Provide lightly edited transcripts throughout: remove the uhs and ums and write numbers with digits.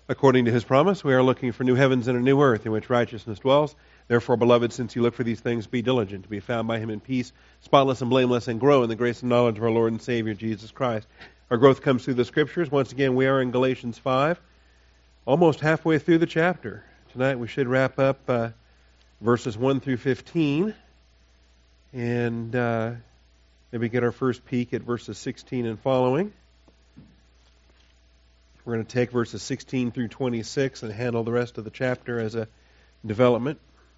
According to his promise, we are looking for new heavens and a new earth in which righteousness dwells. Therefore, beloved, since you look for these things, be diligent to be found by him in peace, spotless and blameless, and grow in the grace and knowledge of our Lord and Savior, Jesus Christ. Our growth comes through the Scriptures. Once again, we are in Galatians 5, almost halfway through the chapter. Tonight we should wrap up verses 1 through 15, and maybe get our first peek at verses 16 and following. We're going to take verses 16 through 26 and handle the rest of the chapter as a development.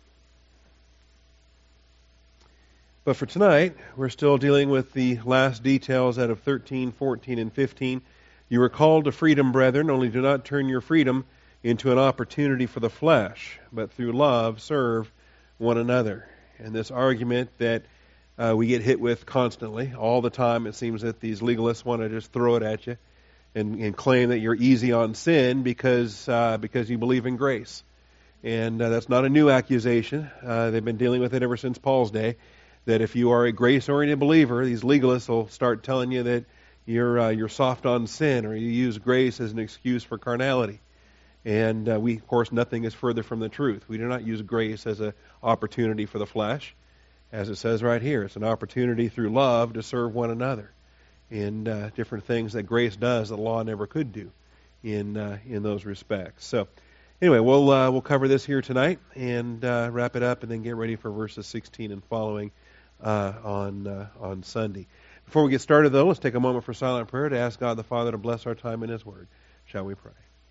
But for tonight, we're still dealing with the last details out of 13, 14, and 15. You are called to freedom, brethren, only do not turn your freedom into an opportunity for the flesh, but through love serve one another. And this argument that we get hit with constantly, all the time, it seems that these legalists want to just throw it at you and claim that you're easy on sin because you believe in grace. And that's not a new accusation. They've been dealing with it ever since Paul's day, that if you are a grace-oriented believer, these legalists will start telling you that you're soft on sin, or you use grace as an excuse for carnality. And of course, nothing is further from the truth. We do not use grace as an opportunity for the flesh. As it says right here, it's an opportunity through love to serve one another in different things that grace does that the law never could do in those respects. So anyway, we'll cover this here tonight and wrap it up, and then get ready for verses 16 and following on Sunday. Before we get started, though, let's take a moment for silent prayer to ask God the Father to bless our time in His Word. Shall we pray?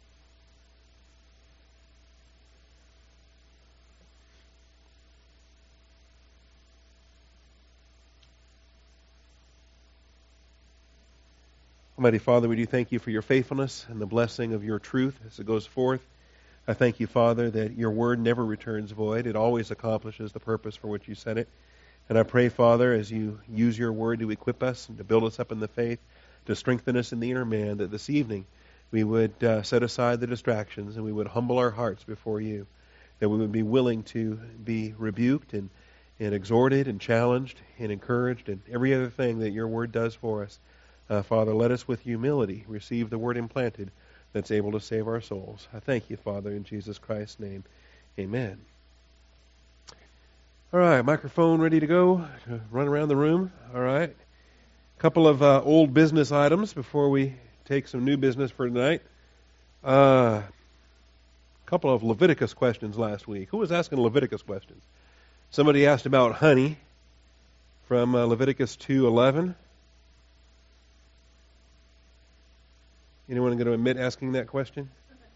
Almighty Father, we do thank you for your faithfulness and the blessing of your truth as it goes forth. I thank you, Father, that your word never returns void. It always accomplishes the purpose for which you sent it. And I pray, Father, as you use your word to equip us and to build us up in the faith, to strengthen us in the inner man, that this evening we would set aside the distractions and we would humble our hearts before you, that we would be willing to be rebuked and exhorted and challenged and encouraged and every other thing that your word does for us. Father, let us with humility receive the word implanted that's able to save our souls. I thank you, Father, in Jesus Christ's name. Amen. All right, microphone ready to go? Run around the room. All right. A couple of old business items before we take some new business for tonight. A couple of Leviticus questions last week. Who was asking Leviticus questions? Somebody asked about honey from Leviticus 2:11. Anyone going to admit asking that question?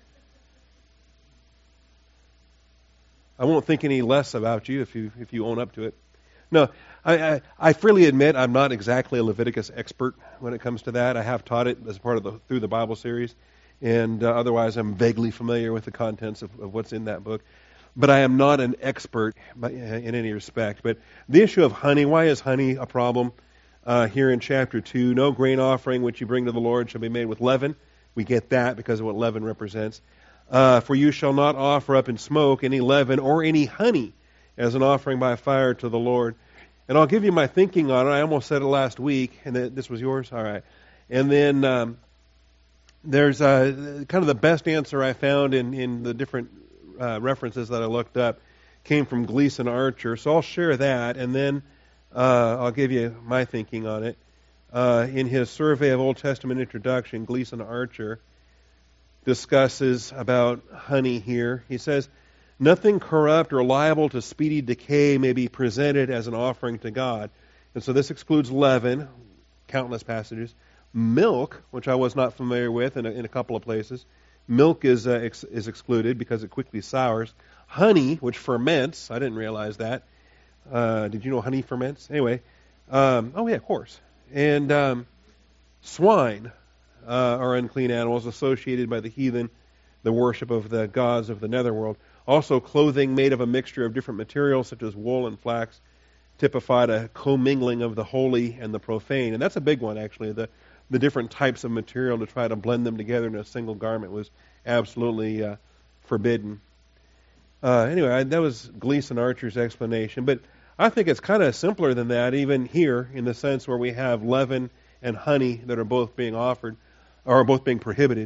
I won't think any less about you if you own up to it. No, I freely admit I'm not exactly a Leviticus expert when it comes to that. I have taught it as part of the Through the Bible series, and otherwise I'm vaguely familiar with the contents of what's in that book. But I am not an expert in any respect. But the issue of honey, why is honey a problem? Here in chapter 2, no grain offering which you bring to the Lord shall be made with leaven. We get that because of what leaven represents. For you shall not offer up in smoke any leaven or any honey as an offering by fire to the Lord. And I'll give you my thinking on it. I almost said it last week, and this was yours? All right. And then there's kind of the best answer I found in the different references that I looked up came from Gleason Archer. So I'll share that, and then I'll give you my thinking on it. In his Survey of Old Testament Introduction, Gleason Archer discusses about honey here. He says, nothing corrupt or liable to speedy decay may be presented as an offering to God. And so this excludes leaven, countless passages. Milk, which I was not familiar with in a couple of places. Milk is excluded because it quickly sours. Honey, which ferments, I didn't realize that. Did you know honey ferments? Anyway, oh yeah, of course. And swine are unclean animals associated by the heathen, the worship of the gods of the netherworld. Also, clothing made of a mixture of different materials, such as wool and flax, typified a commingling of the holy and the profane. And that's a big one, actually. The different types of material to try to blend them together in a single garment was absolutely forbidden. Anyway, that was Gleason Archer's explanation. But I think it's kind of simpler than that, even here, in the sense where we have leaven and honey that are both being offered, or both being prohibited.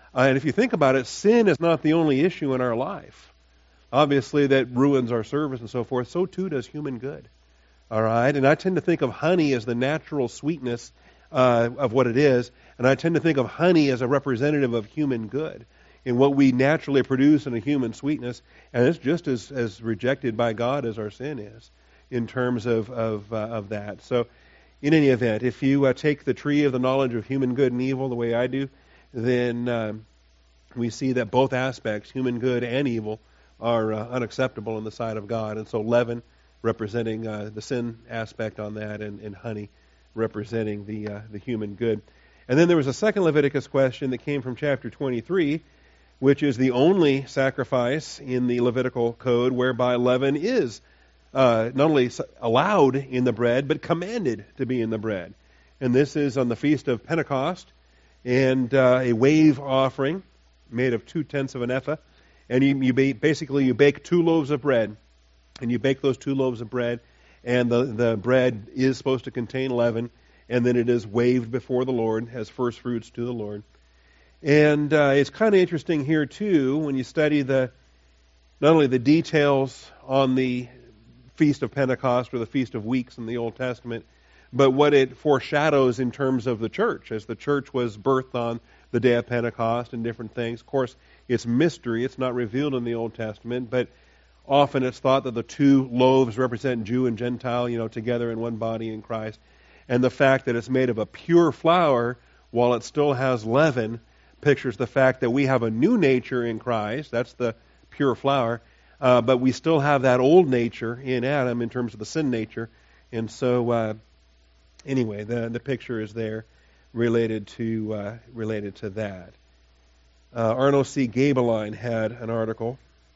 And if you think about it, sin is not the only issue in our life. Obviously, that ruins our service and so forth. So too does human good. All right? And I tend to think of honey as the natural sweetness of what it is. And I tend to think of honey as a representative of human good in what we naturally produce in a human sweetness. And it's just as rejected by God as our sin is in terms of that. So, in any event, if you take the tree of the knowledge of human good and evil the way I do, then we see that both aspects, human good and evil, are unacceptable in the sight of God. And so leaven representing the sin aspect on that, and honey representing the human good. And then there was a second Leviticus question that came from chapter 23, which is the only sacrifice in the Levitical code whereby leaven is not only allowed in the bread, but commanded to be in the bread. And this is on the Feast of Pentecost, and a wave offering made of 2/10 of an ephah. And you bake 2 loaves of bread, and you bake those 2 loaves of bread, and the bread is supposed to contain leaven, and then it is waved before the Lord as first fruits to the Lord. And it's kind of interesting here, too, when you study not only the details on the Feast of Pentecost or the Feast of Weeks in the Old Testament, but what it foreshadows in terms of the church, as the church was birthed on the day of Pentecost and different things. Of course, it's mystery. It's not revealed in the Old Testament, but often it's thought that the 2 loaves represent Jew and Gentile, together in one body in Christ. And the fact that it's made of a pure flour, while it still has leaven, pictures the fact that we have a new nature in Christ. That's the pure flour. But we still have that old nature in Adam in terms of the sin nature. And so, anyway, the picture is there related to that. Arno C. Gabeline had an article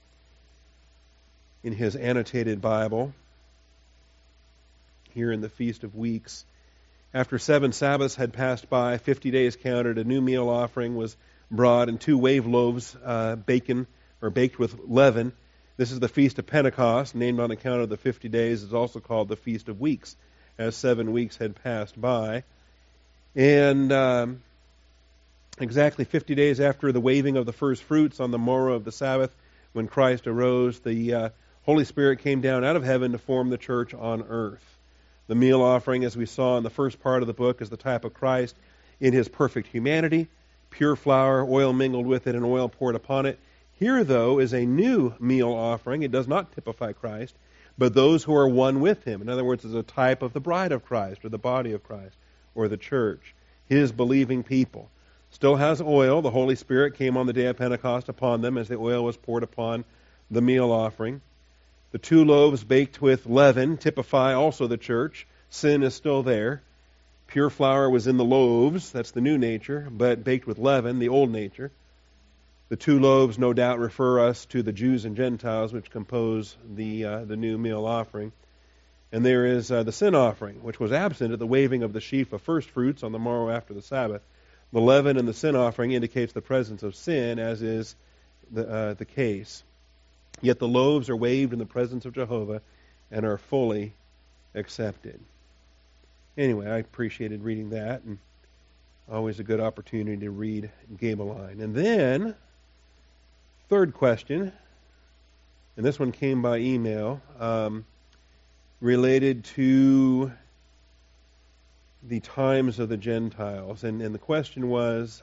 in his annotated Bible here in the Feast of Weeks. After 7 Sabbaths had passed by, 50 days counted, a new meal offering was brought, and 2 wave loaves baked with leaven. This is the Feast of Pentecost, named on account of the 50 days. It's also called the Feast of Weeks, as 7 weeks had passed by. And exactly 50 days after the waving of the first fruits on the morrow of the Sabbath, when Christ arose, the Holy Spirit came down out of heaven to form the church on earth. The meal offering, as we saw in the first part of the book, is the type of Christ in his perfect humanity. Pure flour, oil mingled with it, and oil poured upon it. Here, though, is a new meal offering. It does not typify Christ, but those who are one with him. In other words, it's a type of the bride of Christ, or the body of Christ, or the church, his believing people. Still has oil. The Holy Spirit came on the day of Pentecost upon them as the oil was poured upon the meal offering. The 2 loaves baked with leaven typify also the church. Sin is still there. Pure flour was in the loaves. That's the new nature. But baked with leaven, the old nature. The 2 loaves no doubt refer us to the Jews and Gentiles, which compose the new meal offering. And there is the sin offering, which was absent at the waving of the sheaf of first fruits on the morrow after the Sabbath. The leaven in the sin offering indicates the presence of sin, as is the case. Yet the loaves are waved in the presence of Jehovah and are fully accepted. Anyway, I appreciated reading that, and always a good opportunity to read Gabeline. And then, third question, and this one came by email, related to the times of the Gentiles. And the question was,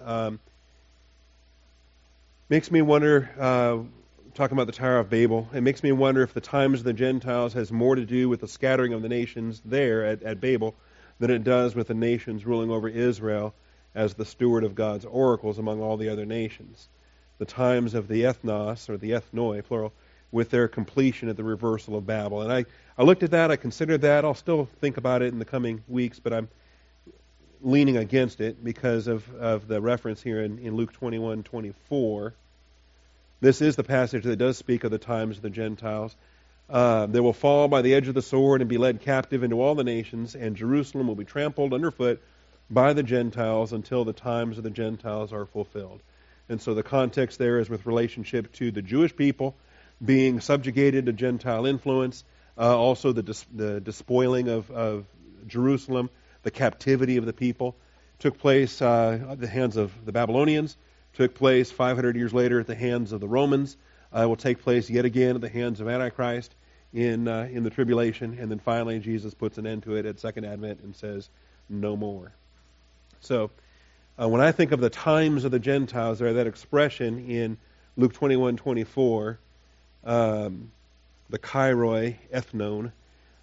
makes me wonder, talking about the Tower of Babel, it makes me wonder if the times of the Gentiles has more to do with the scattering of the nations there at Babel than it does with the nations ruling over Israel as the steward of God's oracles among all the other nations. The times of the ethnos, or the ethnoi, plural, with their completion at the reversal of Babel. And I looked at that, I considered that. I'll still think about it in the coming weeks, but I'm leaning against it because of the reference here in Luke 21:24. This is the passage that does speak of the times of the Gentiles. They will fall by the edge of the sword and be led captive into all the nations, and Jerusalem will be trampled underfoot by the Gentiles until the times of the Gentiles are fulfilled. And so the context there is with relationship to the Jewish people being subjugated to Gentile influence, also the despoiling of Jerusalem, the captivity of the people took place at the hands of the Babylonians, took place 500 years later at the hands of the Romans, will take place yet again at the hands of Antichrist in the tribulation, and then finally Jesus puts an end to it at Second Advent and says, no more. So when I think of the times of the Gentiles, there that expression in Luke 21:24, the kairoi ethnon.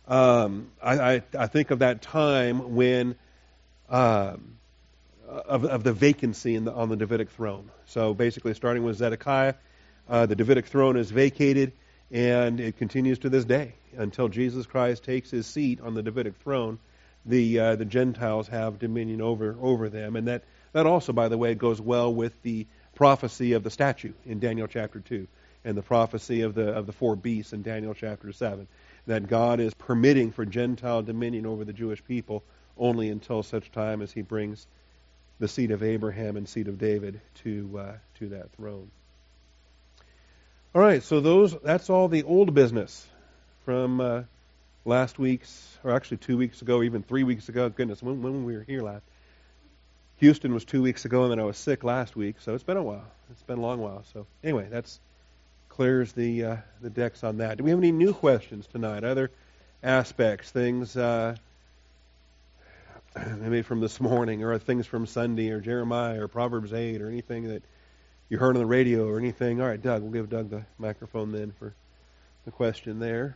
I think of that time when of the vacancy on the Davidic throne. So basically, starting with Zedekiah, the Davidic throne is vacated, and it continues to this day until Jesus Christ takes his seat on the Davidic throne. The Gentiles have dominion over them, and that also, by the way, goes well with the prophecy of the statue in Daniel chapter 2, and the prophecy of the four beasts in Daniel chapter 7, that God is permitting for Gentile dominion over the Jewish people only until such time as he brings the seed of Abraham and seed of David to that throne. All right, so that's all the old business from last week's, or actually 2 weeks ago, even 3 weeks ago. Goodness, when we were here last. Houston was 2 weeks ago, and then I was sick last week, so it's been a while. It's been a long while. So anyway, that's clears the decks on that. Do we have any new questions tonight? Other aspects, things maybe from this morning, or things from Sunday, or Jeremiah, or Proverbs 8, or anything that you heard on the radio, or anything? All right, Doug, we'll give Doug the microphone then for the question there.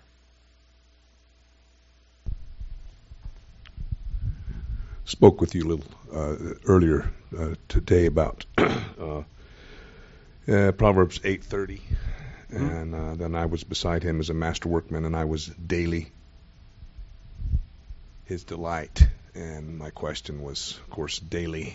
Spoke with you a little earlier today about Proverbs 8:30, and then I was beside him as a master workman, and I was daily his delight. And my question was, of course, daily.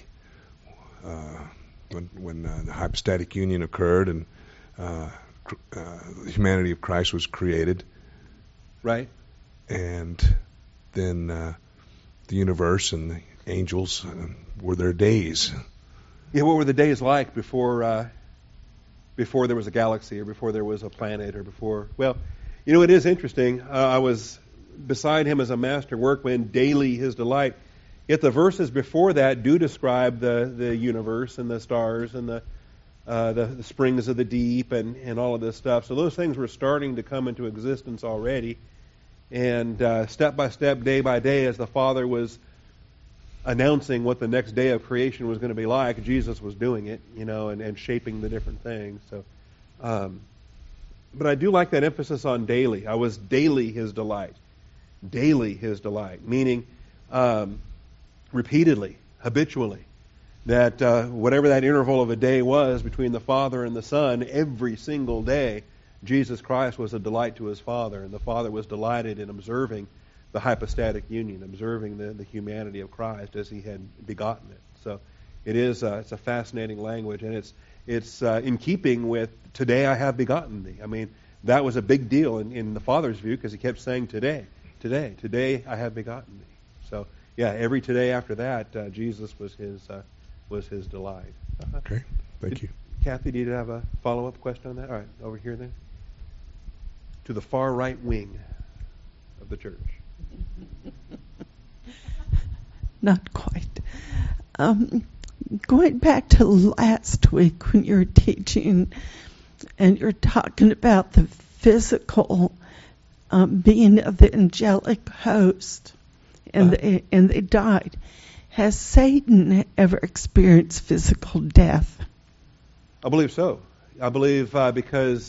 When the hypostatic union occurred and the humanity of Christ was created, right, and then the universe and the angels were their days. Yeah, what were the days like before there was a galaxy, or before there was a planet, or before? Well, it is interesting. I was beside him as a master workman, daily his delight. Yet the verses before that do describe the universe and the stars and the springs of the deep and all of this stuff. So those things were starting to come into existence already. And step by step, day by day, as the Father was announcing what the next day of creation was going to be like, Jesus was doing it, and shaping the different things. So, but I do like that emphasis on daily. I was daily his delight. Daily his delight, meaning repeatedly, habitually, that whatever that interval of a day was between the Father and the Son, every single day, Jesus Christ was a delight to his Father, and the Father was delighted in observing the hypostatic union, observing the humanity of Christ as he had begotten it. So it is it's a fascinating language, and it's in keeping with today I have begotten thee. I mean, that was a big deal in the Father's view, because he kept saying today I have begotten thee. So yeah, every today after that, Jesus was his delight. Okay, thank you. Kathy, do you have a follow-up question on that? All right, over here then. To the far right wing of the church. Not quite. Going back to last week when you were teaching and you're talking about the physical being of the angelic host, and they died. Has Satan ever experienced physical death? I believe so. I believe because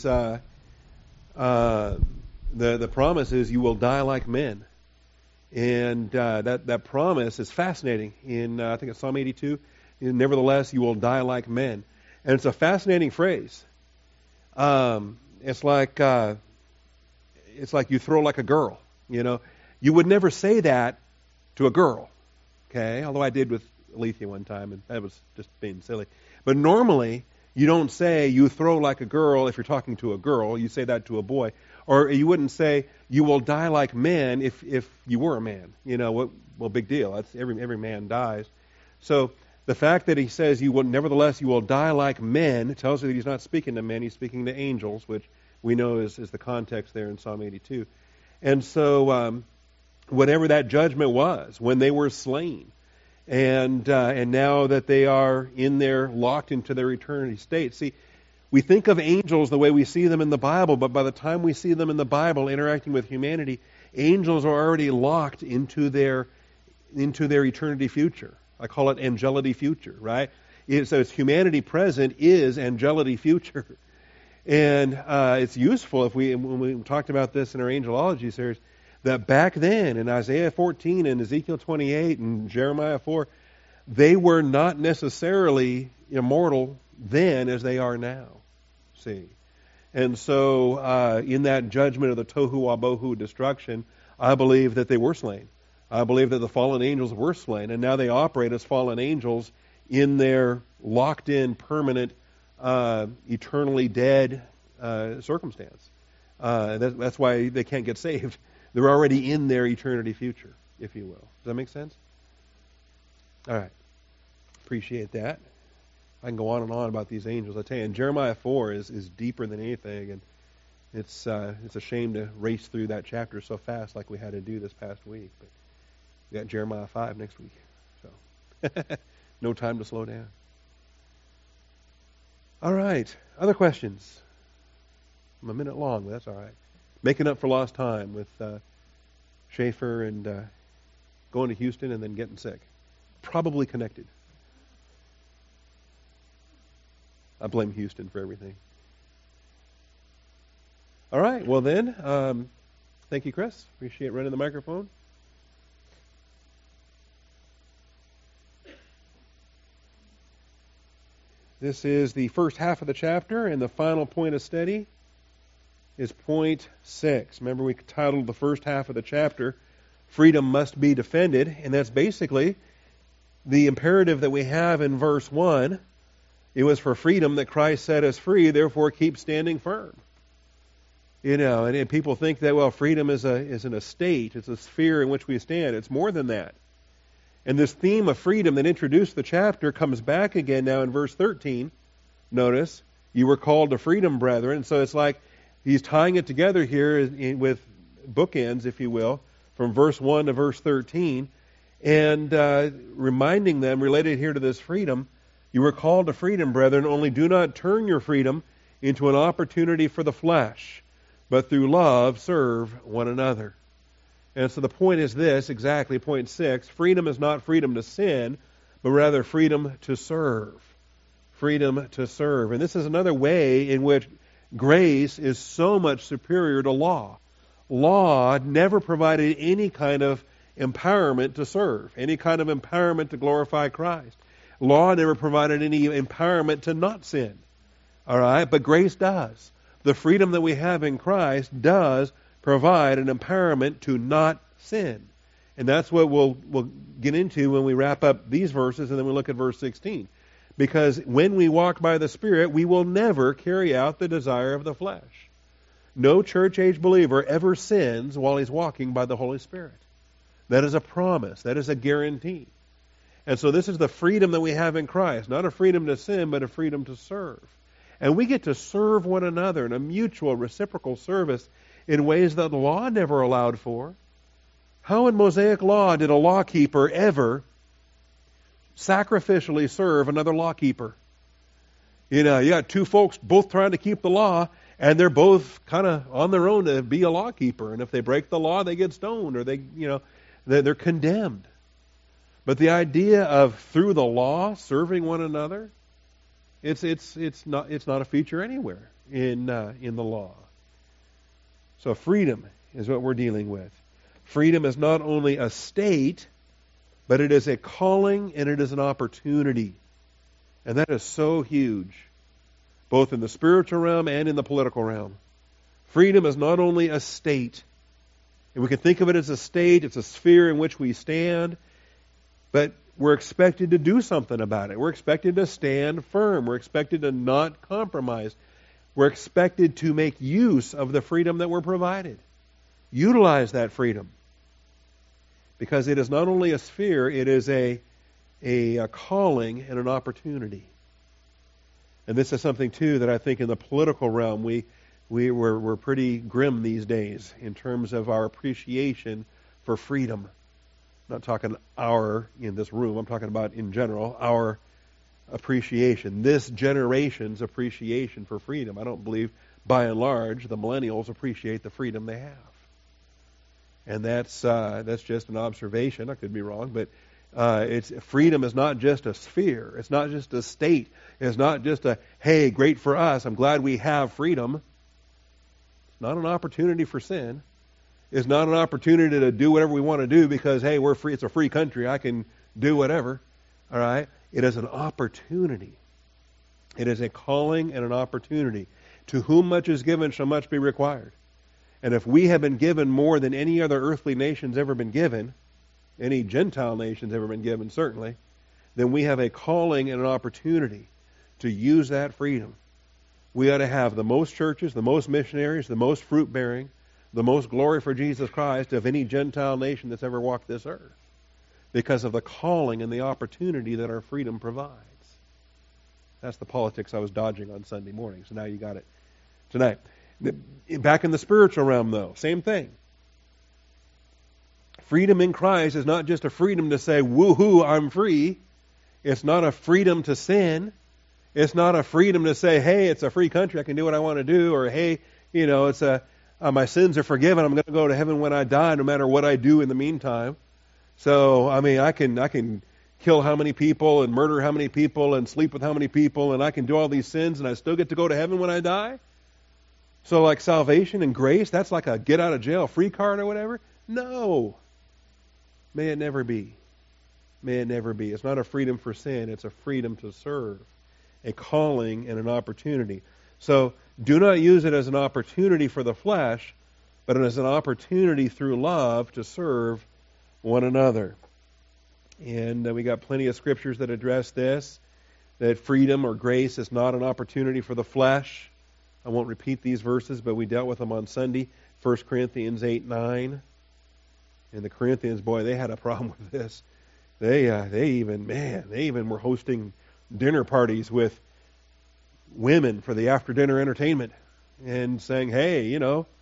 the promise is you will die like men. And that promise is fascinating. In I think it's Psalm 82, nevertheless you will die like men. And it's a fascinating phrase. It's like you throw like a girl. You would never say that to a girl. Okay, although I did with Alethea one time, and that was just being silly. But normally you don't say you throw like a girl if you're talking to a girl. You say that to a boy. Or you wouldn't say you will die like men if you were a man. Well, big deal. That's every man dies. So the fact that he says nevertheless you will die like men tells you that he's not speaking to men. He's speaking to angels, which we know is the context there in Psalm 82. And so whatever that judgment was when they were slain, And now that they are in their, locked into their eternity state. See, we think of angels the way we see them in the Bible, but by the time we see them in the Bible interacting with humanity, angels are already locked into their eternity future. I call it angelity future, right? So it's humanity present is angelity future. And it's useful if when we talked about this in our angelology series, that back then in Isaiah 14 and Ezekiel 28 and Jeremiah 4, they were not necessarily immortal then as they are now. See? And so in that judgment of the tohu wabohu destruction, I believe that they were slain. I believe that the fallen angels were slain, and now they operate as fallen angels in their locked-in, permanent, eternally dead circumstance. That's why they can't get saved. They're already in their eternity future, if you will. Does that make sense? All right. Appreciate that. I can go on and on about these angels. I tell you, and Jeremiah 4 is deeper than anything, and it's a shame to race through that chapter so fast like we had to do this past week. But we got Jeremiah 5 next week, so no time to slow down. All right. Other questions? I'm a minute long, but that's all right. Making up for lost time with Schaefer and going to Houston and then getting sick. Probably connected. I blame Houston for everything. All right. Well then, thank you, Chris. Appreciate running the microphone. This is the first half of the chapter, and the final point of study is point 6. Remember, we titled the first half of the chapter, Freedom Must Be Defended, and that's basically the imperative that we have in verse 1. It was for freedom that Christ set us free, therefore keep standing firm. And people think that, well, freedom is an estate, it's a sphere in which we stand. It's more than that. And this theme of freedom that introduced the chapter comes back again now in verse 13. Notice, you were called to freedom, brethren. So it's like he's tying it together here with bookends, if you will, from verse 1 to verse 13, and reminding them, related here to this freedom, you were called to freedom, brethren, only do not turn your freedom into an opportunity for the flesh, but through love serve one another. And so the point is this, exactly, point 6, freedom is not freedom to sin, but rather freedom to serve. Freedom to serve. And this is another way in which grace is so much superior to law. Law never provided any kind of empowerment to serve, any kind of empowerment to glorify Christ. Law never provided any empowerment to not sin. All right? But grace does. The freedom that we have in Christ does provide an empowerment to not sin. And that's what we'll get into when we wrap up these verses and then we look at verse 16. Because when we walk by the Spirit, we will never carry out the desire of the flesh. No church-age believer ever sins while he's walking by the Holy Spirit. That is a promise. That is a guarantee. And so this is the freedom that we have in Christ. Not a freedom to sin, but a freedom to serve. And we get to serve one another in a mutual, reciprocal service in ways that the law never allowed for. How in Mosaic law did a lawkeeper ever sacrificially serve another lawkeeper? You got two folks both trying to keep the law, and they're both kind of on their own to be a lawkeeper. And if they break the law, they get stoned, or they're condemned. But the idea of through the law serving one another, it's not a feature anywhere in the law. So freedom is what we're dealing with. Freedom is not only a state, but it is a calling and it is an opportunity. And that is so huge, both in the spiritual realm and in the political realm. Freedom is not only a state, and we can think of it as a state, it's a sphere in which we stand, but we're expected to do something about it. We're expected to stand firm. We're expected to not compromise. We're expected to make use of the freedom that we're provided. Utilize that freedom. Because it is not only a sphere, it is a calling and an opportunity. And this is something, too, that I think in the political realm we're pretty grim these days in terms of our appreciation for freedom. I'm not talking our in this room, I'm talking about in general, our appreciation, this generation's appreciation for freedom. I don't believe, by and large, the millennials appreciate the freedom they have. And that's just an observation. I could be wrong, but freedom is not just a sphere. It's not just a state. It's not just a, hey, great for us, I'm glad we have freedom. It's not an opportunity for sin. It's not an opportunity to do whatever we want to do because, hey, we're free. It's a free country. I can do whatever. All right? It is an opportunity. It is a calling and an opportunity. To whom much is given shall much be required. And if we have been given more than any other earthly nation's ever been given, any Gentile nation's ever been given, certainly, then we have a calling and an opportunity to use that freedom. We ought to have the most churches, the most missionaries, the most fruit-bearing, the most glory for Jesus Christ of any Gentile nation that's ever walked this earth, because of the calling and the opportunity that our freedom provides. That's the politics I was dodging on Sunday morning, so now you got it tonight. Back in the spiritual realm, though, same thing. Freedom in Christ is not just a freedom to say, woohoo, I'm free. It's not a freedom to sin. It's not a freedom to say, hey, it's a free country, I can do what I want to do, or hey, it's my sins are forgiven, I'm going to go to heaven when I die, no matter what I do in the meantime. So, I can kill how many people and murder how many people and sleep with how many people, and I can do all these sins and I still get to go to heaven when I die? So like salvation and grace, that's like a get out of jail free card or whatever? No. May it never be. May it never be. It's not a freedom for sin, it's a freedom to serve. A calling and an opportunity. So do not use it as an opportunity for the flesh, but as an opportunity through love to serve one another. And we got plenty of scriptures that address this, that freedom or grace is not an opportunity for the flesh. I won't repeat these verses, but we dealt with them on Sunday. 1 Corinthians 8:9. And the Corinthians, boy, they had a problem with this. They even were hosting dinner parties with women for the after-dinner entertainment and saying, hey,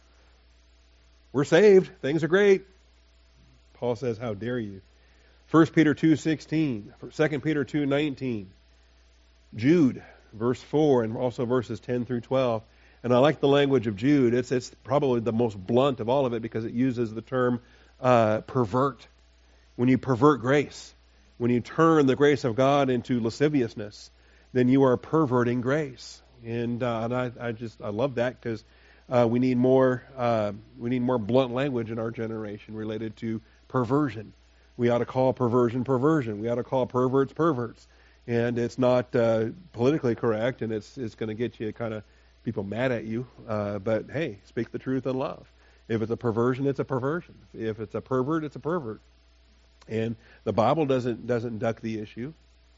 we're saved. Things are great. Paul says, how dare you? 1 Peter 2:16, 2 Peter 2:19, Jude, verse 4, and also verses 10 through 12. And I like the language of Jude. It's probably the most blunt of all of it because it uses the term pervert. When you pervert grace, when you turn the grace of God into lasciviousness, then you are perverting grace. And I love that because we need more blunt language in our generation related to perversion. We ought to call perversion perversion. We ought to call perverts perverts. And it's not politically correct, and it's going to get you kind of people mad at you. But hey, speak the truth in love. If it's a perversion, it's a perversion. If it's a pervert, it's a pervert. And the Bible doesn't duck the issue.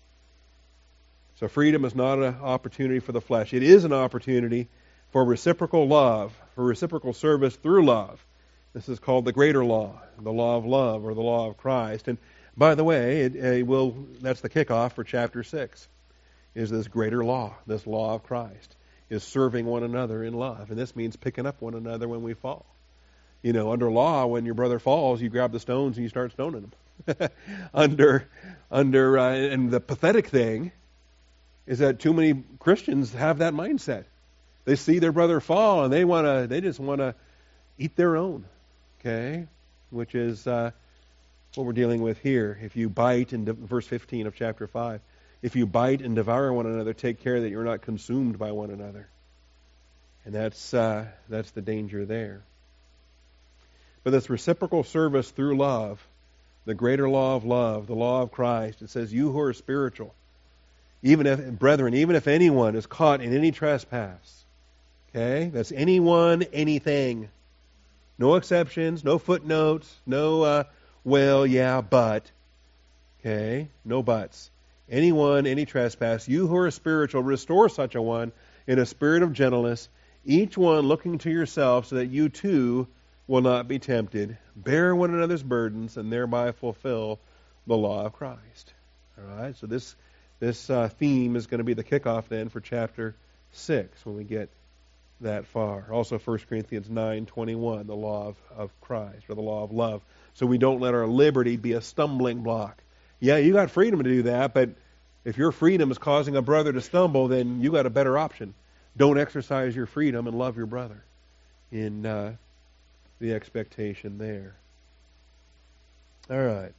So freedom is not an opportunity for the flesh. It is an opportunity for reciprocal love, for reciprocal service through love. This is called the greater law, the law of love, or the law of Christ. And by the way, that's the kickoff for chapter 6, is this greater law, this law of Christ, is serving one another in love. And this means picking up one another when we fall. Under law, when your brother falls, you grab the stones and you start stoning him. And the pathetic thing is that too many Christians have that mindset. They see their brother fall and they just want to eat their own. Okay? Which is what we're dealing with here. If you bite, in verse 15 of chapter 5, if you bite and devour one another, take care that you're not consumed by one another. And that's the danger there. But this reciprocal service through love, the greater law of love, the law of Christ, it says, you who are spiritual, even if anyone is caught in any trespass, okay, that's anyone, anything, no exceptions, no footnotes, no, but, okay, no buts. Anyone, any trespass, you who are spiritual, restore such a one in a spirit of gentleness, each one looking to yourself so that you too will not be tempted. Bear one another's burdens and thereby fulfill the law of Christ. All right, so this theme is going to be the kickoff then for chapter 6 when we get that far. Also 1 Corinthians 9:21, the law of Christ, or the law of love. so we don't let our liberty be a stumbling block. Yeah, you got freedom to do that, but if your freedom is causing a brother to stumble, then you got a better option. Don't exercise your freedom and love your brother in the expectation there. All right.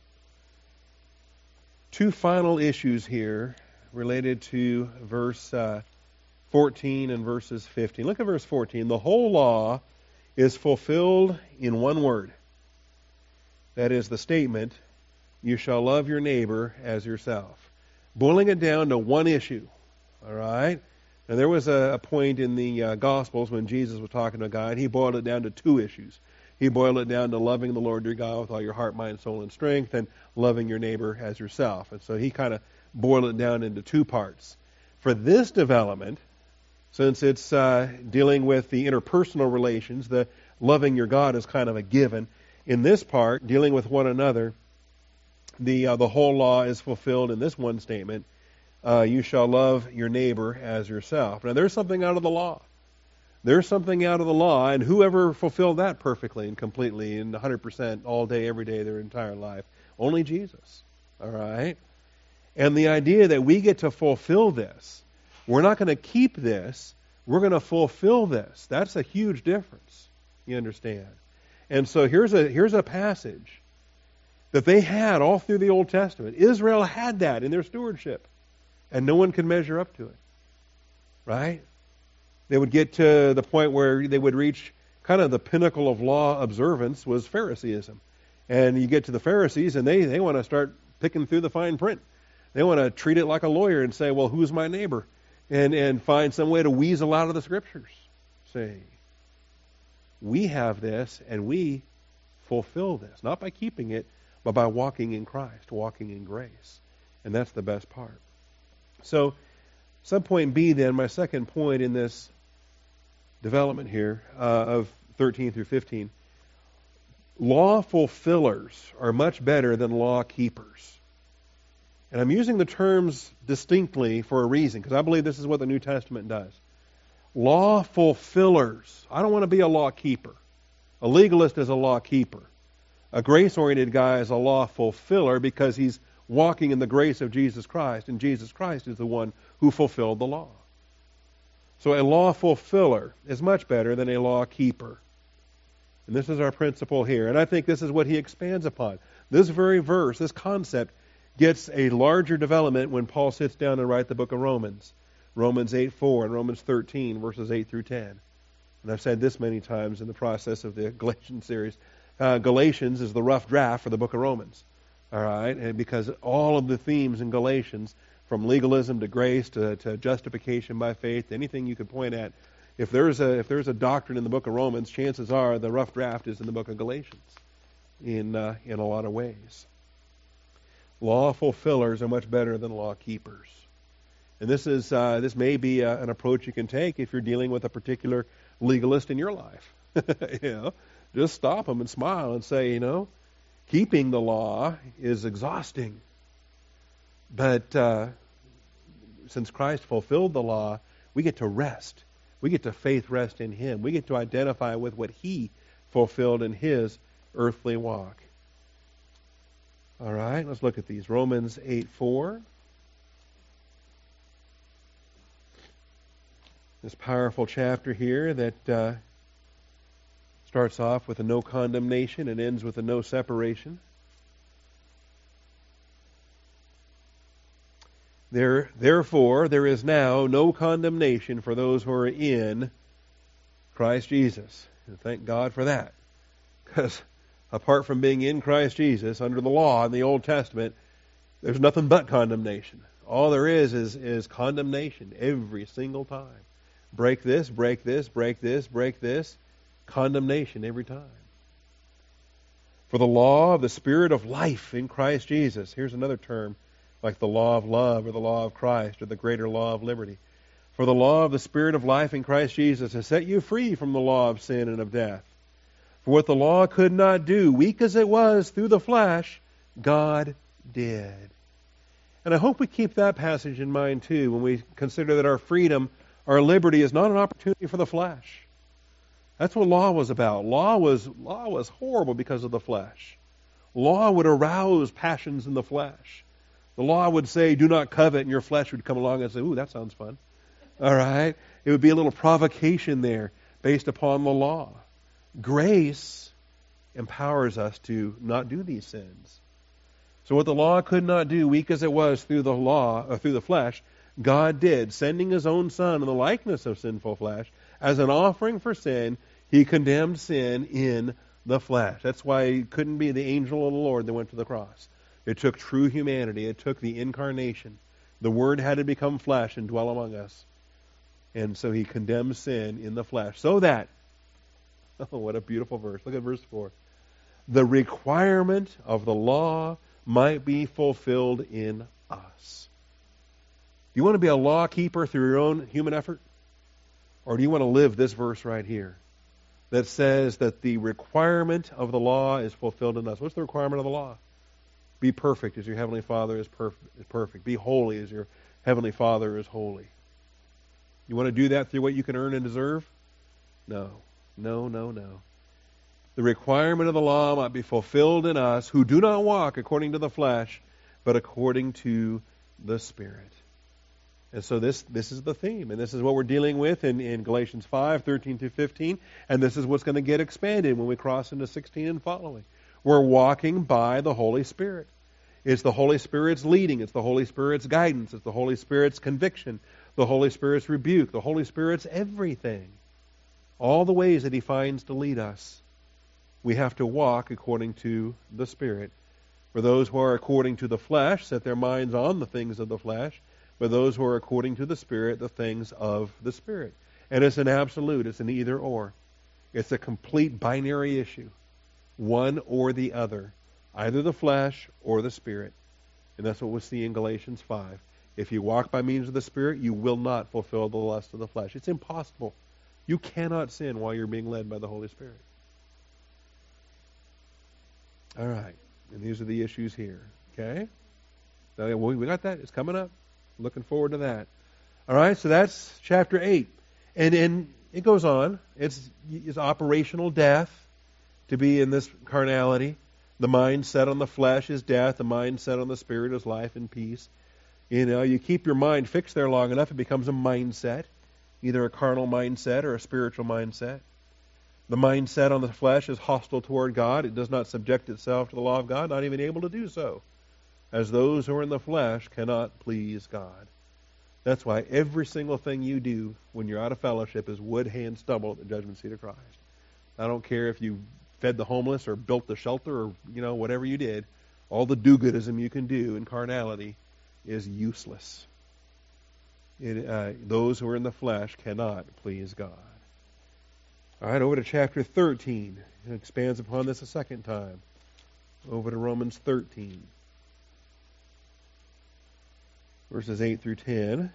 Two final issues here related to verse 14 and verses 15. Look at verse 14. The whole law is fulfilled in one word. That is the statement, you shall love your neighbor as yourself. Boiling it down to one issue. All right? Now there was a point in the Gospels when Jesus was talking to a guy, and he boiled it down to two issues. He boiled it down to loving the Lord your God with all your heart, mind, soul, and strength, and loving your neighbor as yourself. And so he kind of boiled it down into two parts. For this development, since it's dealing with the interpersonal relations, the loving your God is kind of a given. In this part, dealing with one another, the whole law is fulfilled in this one statement, you shall love your neighbor as yourself. Now there's something out of the law. There's something out of the law, and whoever fulfilled that perfectly and completely and 100% all day, every day, their entire life? Only Jesus. All right? And the idea that we get to fulfill this, we're not going to keep this, we're going to fulfill this. That's a huge difference. You understand? And so here's a passage that they had all through the Old Testament. Israel had that in their stewardship, and no one could measure up to it. Right? They would get to the point where they would reach kind of the pinnacle of law observance was Phariseeism. And you get to the Pharisees, and they want to start picking through the fine print. They want to treat it like a lawyer and say, well, who's my neighbor? And find some way to weasel out of the Scriptures. Say, we have this, and we fulfill this. Not by keeping it, but by walking in Christ, walking in grace. And that's the best part. So, subpoint B then, my second point in this development here of 13 through 15. Law fulfillers are much better than law keepers. And I'm using the terms distinctly for a reason, because I believe this is what the New Testament does. Law fulfillers. I don't want to be a law keeper. A legalist is a law keeper. A grace-oriented guy is a law fulfiller because he's walking in the grace of Jesus Christ, and Jesus Christ is the one who fulfilled the law. So a law fulfiller is much better than a law keeper. And this is our principle here. And I think this is what he expands upon. This very verse, this concept, gets a larger development when Paul sits down and writes the book of Romans. Romans 8:4 and Romans 13, verses 8 through 10. And I've said this many times in the process of the Galatians series. Galatians is the rough draft for the book of Romans. All right? And because all of the themes in Galatians, from legalism to grace to justification by faith, anything you could point at, if there's a doctrine in the book of Romans, chances are the rough draft is in the book of Galatians in a lot of ways. Law fulfillers are much better than law keepers. And this may be an approach you can take if you're dealing with a particular legalist in your life. Just stop them and smile and say, keeping the law is exhausting. But since Christ fulfilled the law, we get to rest. We get to faith rest in Him. We get to identify with what He fulfilled in His earthly walk. All right, let's look at these. Romans 8:4. This powerful chapter here that starts off with a no condemnation and ends with a no separation. Therefore, there is now no condemnation for those who are in Christ Jesus. And thank God for that. Because apart from being in Christ Jesus, under the law in the Old Testament, there's nothing but condemnation. All there is condemnation every single time. Break this, break this, break this, break this. Condemnation every time. For the law of the Spirit of life in Christ Jesus. Here's another term, like the law of love or the law of Christ or the greater law of liberty. For the law of the Spirit of life in Christ Jesus has set you free from the law of sin and of death. For what the law could not do, weak as it was through the flesh, God did. And I hope we keep that passage in mind too when we consider that our freedom, our liberty is not an opportunity for the flesh. That's what law was about. Law was horrible because of the flesh. Law would arouse passions in the flesh. The law would say, do not covet, and your flesh would come along and say, ooh, that sounds fun. All right? It would be a little provocation there based upon the law. Grace empowers us to not do these sins. So what the law could not do, weak as it was through the law, or through the flesh, God did, sending His own Son in the likeness of sinful flesh. As an offering for sin, He condemned sin in the flesh. That's why it couldn't be the angel of the Lord that went to the cross. It took true humanity. It took the incarnation. The Word had to become flesh and dwell among us. And so He condemned sin in the flesh. So that, oh, what a beautiful verse. Look at verse 4. The requirement of the law might be fulfilled in us. Do you want to be a law keeper through your own human effort? Or do you want to live this verse right here that says that the requirement of the law is fulfilled in us? What's the requirement of the law? Be perfect as your Heavenly Father is perfect. Be holy as your Heavenly Father is holy. You want to do that through what you can earn and deserve? No. The requirement of the law might be fulfilled in us who do not walk according to the flesh, but according to the Spirit. And so this is the theme, and this is what we're dealing with in Galatians 5, 13 through 15, and this is what's going to get expanded when we cross into 16 and following. We're walking by the Holy Spirit. It's the Holy Spirit's leading. It's the Holy Spirit's guidance. It's the Holy Spirit's conviction. The Holy Spirit's rebuke. The Holy Spirit's everything. All the ways that He finds to lead us. We have to walk according to the Spirit. For those who are according to the flesh, set their minds on the things of the flesh. For those who are according to the Spirit, the things of the Spirit. And it's an absolute. It's an either or. It's a complete binary issue. One or the other. Either the flesh or the Spirit. And that's what we see in Galatians 5. If you walk by means of the Spirit, you will not fulfill the lust of the flesh. It's impossible. You cannot sin while you're being led by the Holy Spirit. All right. And these are the issues here. Okay? So we got that. It's coming up. Looking forward to that. All right, so that's chapter 8. And it goes on. It's operational death to be in this carnality. The mind set on the flesh is death. The mind set on the Spirit is life and peace. You know, you keep your mind fixed there long enough, it becomes a mindset. Either a carnal mindset or a spiritual mindset. The mindset on the flesh is hostile toward God. It does not subject itself to the law of God, not even able to do so. As those who are in the flesh cannot please God. That's why every single thing you do when you're out of fellowship is wood, hay, and stubble at the judgment seat of Christ. I don't care if you fed the homeless or built the shelter or, whatever you did. All the do-goodism you can do in carnality is useless. Those who are in the flesh cannot please God. All right, over to chapter 13. It expands upon this a second time. Over to Romans 13. Verses 8 through 10.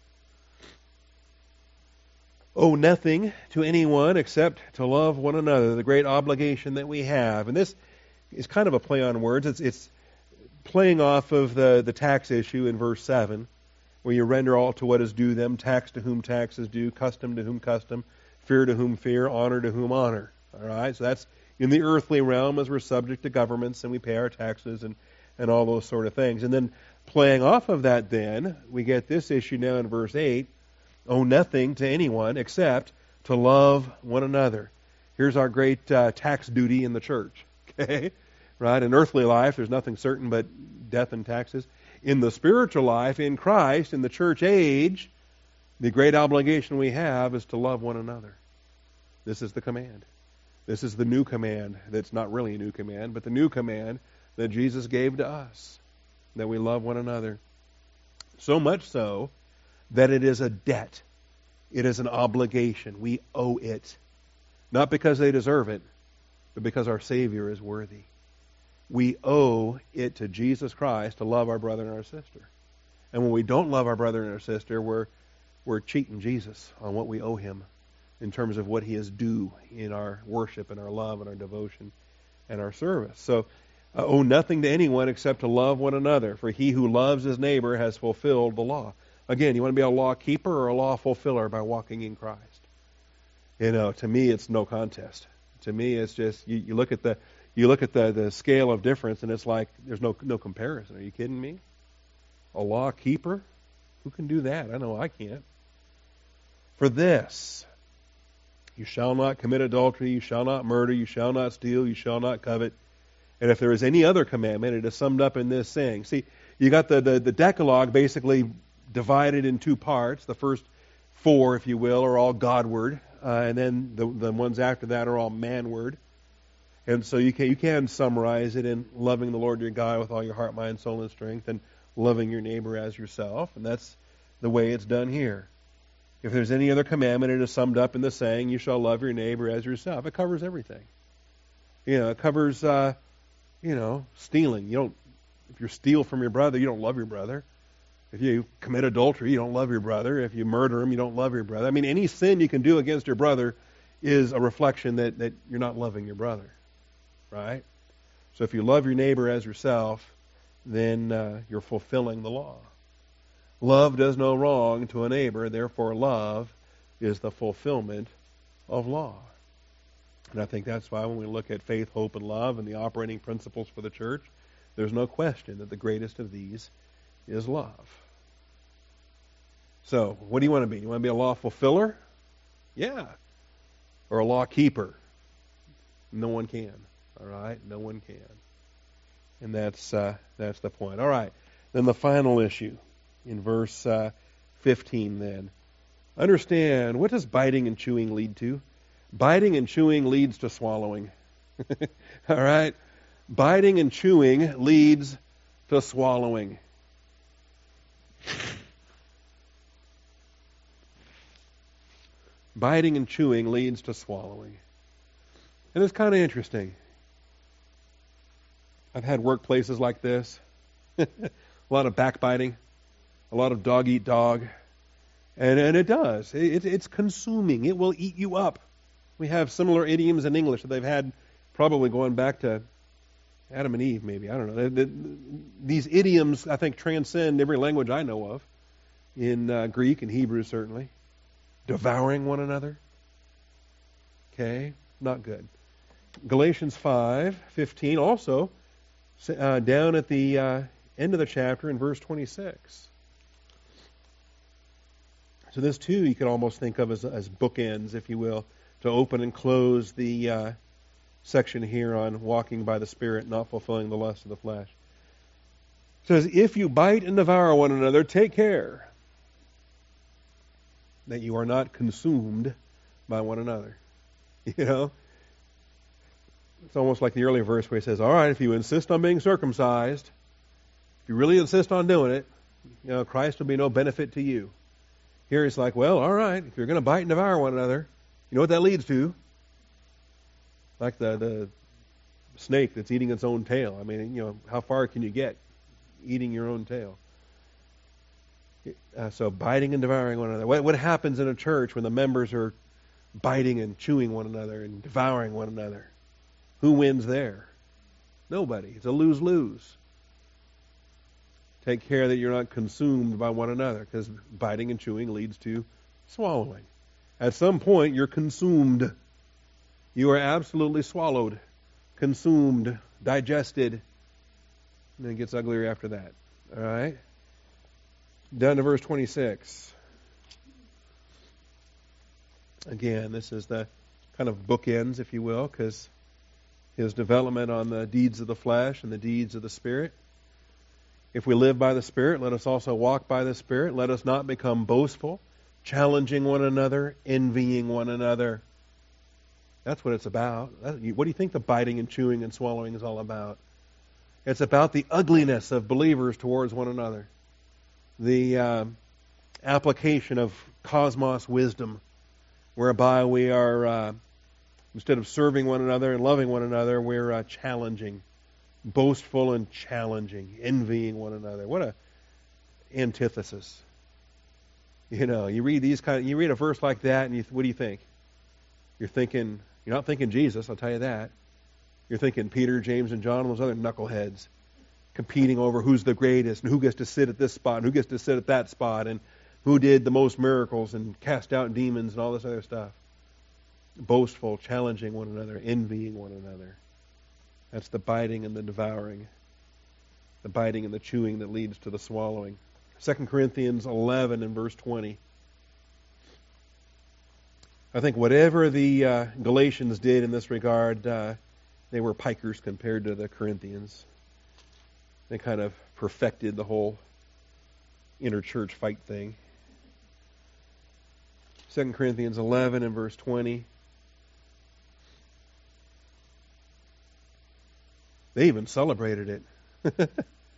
Owe nothing to anyone except to love one another, the great obligation that we have. And this is kind of a play on words. It's playing off of the tax issue in verse 7, where you render all to what is due them, tax to whom tax is due, custom to whom custom, fear to whom fear, honor to whom honor. All right, so that's in the earthly realm as we're subject to governments and we pay our taxes and all those sort of things. And then playing off of that then, we get this issue now in verse 8, owe nothing to anyone except to love one another. Here's our great tax duty in the church. Okay? Right? In earthly life, there's nothing certain but death and taxes. In the spiritual life, in Christ, in the church age, the great obligation we have is to love one another. This is the command. This is the new command that's not really a new command, but the new command that Jesus gave to us, that we love one another. So much so that it is a debt. It is an obligation. We owe it. Not because they deserve it, but because our Savior is worthy. We owe it to Jesus Christ to love our brother and our sister. And when we don't love our brother and our sister, we're cheating Jesus on what we owe Him in terms of what He is due in our worship and our love and our devotion and our service. So, owe nothing to anyone except to love one another, for he who loves his neighbor has fulfilled the law. Again, you want to be a law keeper or a law fulfiller by walking in Christ? To me, it's no contest. To me, it's just, you look at you look at the scale of difference, and it's like there's no comparison. Are you kidding me? A law keeper? Who can do that? I know I can't. For this, you shall not commit adultery, you shall not murder, you shall not steal, you shall not covet. And if there is any other commandment, it is summed up in this saying. See, you got the Decalogue basically divided in two parts. The first 4, if you will, are all Godward, and then the ones after that are all manward. And so you can summarize it in loving the Lord your God with all your heart, mind, soul, and strength, and loving your neighbor as yourself. And that's the way it's done here. If there's any other commandment, it is summed up in the saying, you shall love your neighbor as yourself. It covers everything. It covers, stealing. If you steal from your brother, you don't love your brother. If you commit adultery, you don't love your brother. If you murder him, you don't love your brother. I mean, any sin you can do against your brother is a reflection that you're not loving your brother, right? So if you love your neighbor as yourself, then you're fulfilling the law. Love does no wrong to a neighbor, therefore love is the fulfillment of law. And I think that's why when we look at faith, hope, and love and the operating principles for the church, there's no question that the greatest of these is love. So, what do you want to be? You want to be a law fulfiller? Yeah. Or a law keeper? No one can. All right? No one can. And that's the point. All right. Then the final issue in verse 15 then. Understand, what does biting and chewing lead to? Biting and chewing leads to swallowing. All right? Biting and chewing leads to swallowing. Biting and chewing leads to swallowing. And it's kind of interesting. I've had workplaces like this. A lot of backbiting. A lot of dog eat dog. And it does. It's consuming. It will eat you up. We have similar idioms in English that they've had probably going back to Adam and Eve, maybe. I don't know. These idioms, I think, transcend every language I know of. In Greek and Hebrew, certainly. Devouring one another. Okay? Not good. Galatians 5:15 also, down at the end of the chapter in verse 26. So this, too, you could almost think of as bookends, if you will, to open and close the section here on walking by the Spirit, not fulfilling the lust of the flesh. It says, if you bite and devour one another, take care that you are not consumed by one another. You know? It's almost like the earlier verse where he says, all right, if you insist on being circumcised, if you really insist on doing it, Christ will be no benefit to you. Here it's like, well, all right, if you're going to bite and devour one another, you know what that leads to? Like the snake that's eating its own tail. I mean, how far can you get eating your own tail? So biting and devouring one another. What happens in a church when the members are biting and chewing one another and devouring one another? Who wins there? Nobody. It's a lose-lose. Take care that you're not consumed by one another, because biting and chewing leads to swallowing. At some point, you're consumed. You are absolutely swallowed, consumed, digested. And then it gets uglier after that. All right? Down to verse 26. Again, this is the kind of bookends, if you will, because his development on the deeds of the flesh and the deeds of the Spirit. If we live by the Spirit, let us also walk by the Spirit. Let us not become boastful, challenging one another, envying one another. That's what it's about. What do you think the biting and chewing and swallowing is all about? It's about the ugliness of believers towards one another. The application of cosmos wisdom, whereby we are, instead of serving one another and loving one another, we're challenging. Boastful and challenging, envying one another. What a antithesis! You read you read a verse like that, and what do you think? You're not thinking Jesus. I'll tell you that. You're thinking Peter, James, and John, and those other knuckleheads, competing over who's the greatest and who gets to sit at this spot and who gets to sit at that spot and who did the most miracles and cast out demons and all this other stuff. Boastful, challenging one another, envying one another. That's the biting and the devouring. The biting and the chewing that leads to the swallowing. 2 Corinthians 11 and verse 20. I think whatever the Galatians did in this regard, they were pikers compared to the Corinthians. They kind of perfected the whole inter-church fight thing. 2 Corinthians 11 and verse 20. They even celebrated it.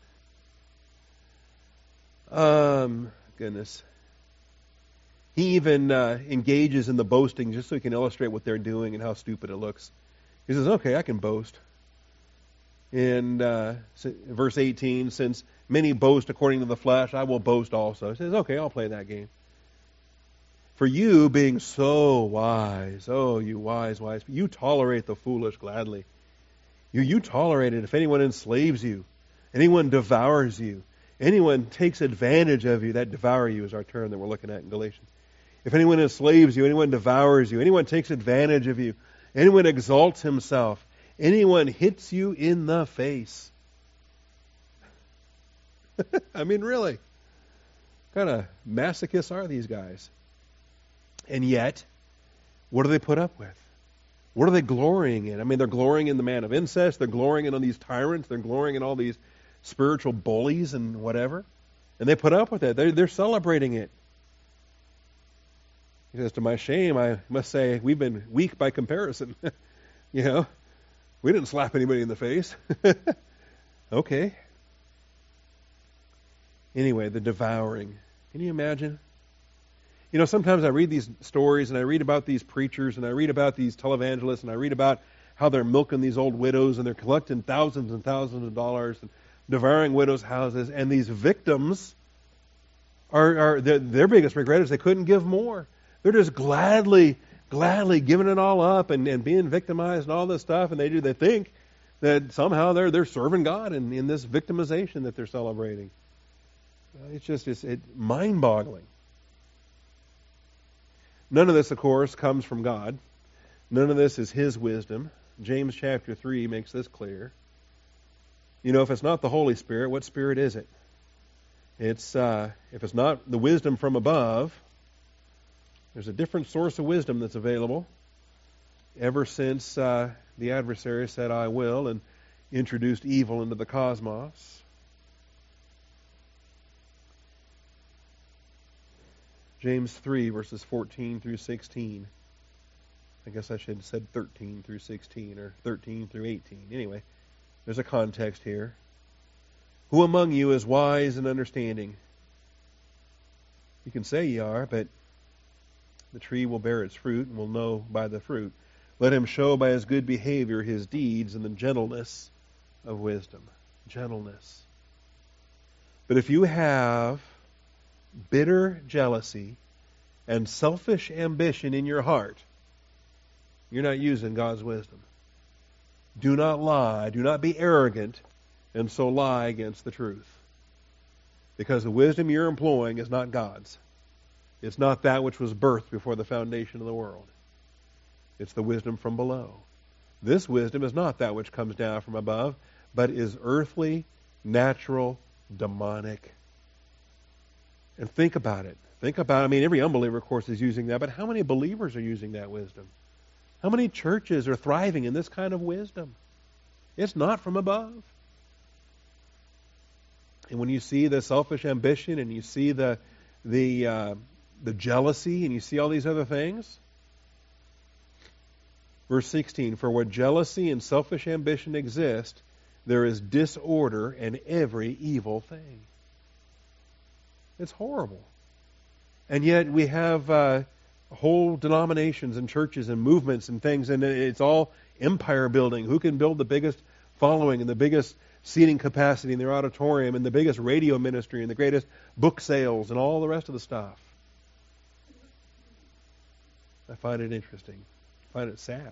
Goodness. He even engages in the boasting just so he can illustrate what they're doing and how stupid it looks. He says, okay, I can boast. In verse 18, since many boast according to the flesh, I will boast also. He says, okay, I'll play that game. For you being so wise, oh, you wise, you tolerate the foolish gladly. You tolerate it if anyone enslaves you, anyone devours you, anyone takes advantage of you. That devour you is our term that we're looking at in Galatians. If anyone enslaves you, anyone devours you, anyone takes advantage of you, anyone exalts himself, anyone hits you in the face. I mean, really, what kind of masochists are these guys? And yet, what do they put up with? What are they glorying in? I mean, they're glorying in the man of incest. They're glorying in all these tyrants. They're glorying in all these spiritual bullies and whatever. And they put up with it. They're celebrating it. He says, to my shame, I must say, we've been weak by comparison. We didn't slap anybody in the face. Okay. Anyway, the devouring. Can you imagine? Sometimes I read these stories and I read about these preachers and I read about these televangelists and I read about how they're milking these old widows and they're collecting thousands and thousands of dollars and devouring widows' houses. And these victims are their biggest regret is they couldn't give more. They're just gladly giving it all up and being victimized and all this stuff. And they think that somehow they're serving God in this victimization that they're celebrating. It's mind-boggling. None of this, of course, comes from God. None of this is His wisdom. James chapter 3 makes this clear. If it's not the Holy Spirit, what Spirit is it? If it's not the wisdom from above, there's a different source of wisdom that's available. Ever since the adversary said, I will, and introduced evil into the cosmos. James 3, verses 14 through 16. I guess I should have said 13 through 16, or 13 through 18. Anyway, there's a context here. Who among you is wise and understanding? You can say ye are, but the tree will bear its fruit, and will know by the fruit. Let him show by his good behavior his deeds and the gentleness of wisdom. Gentleness. But if you have bitter jealousy and selfish ambition in your heart, you're not using God's wisdom. Do not lie. Do not be arrogant and so lie against the truth. Because the wisdom you're employing is not God's. It's not that which was birthed before the foundation of the world. It's the wisdom from below. This wisdom is not that which comes down from above, but is earthly, natural, demonic. And think about it. Every unbeliever, of course, is using that, but how many believers are using that wisdom? How many churches are thriving in this kind of wisdom? It's not from above. And when you see the selfish ambition and you see the jealousy and you see all these other things, verse 16, for where jealousy and selfish ambition exist, there is disorder and every evil thing. It's horrible. And yet we have whole denominations and churches and movements and things, and it's all empire building. Who can build the biggest following and the biggest seating capacity in their auditorium and the biggest radio ministry and the greatest book sales and all the rest of the stuff? I find it interesting. I find it sad.